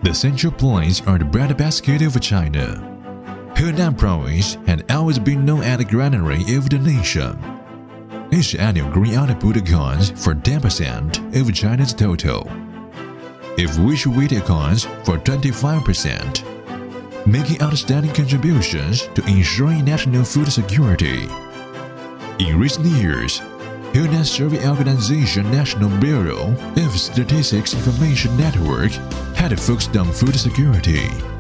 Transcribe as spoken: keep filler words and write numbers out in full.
The Central Plains are the breadbasket of China. Henan Province had always been known as the granary of the nation. Its annual grain output accounts for ten percent of China's total, of which wheat accounts for twenty-five percent, making outstanding contributions to ensuring national food security. In recent years, Henan Survey Organization National Bureau of Statistics Information Network had focused on food security.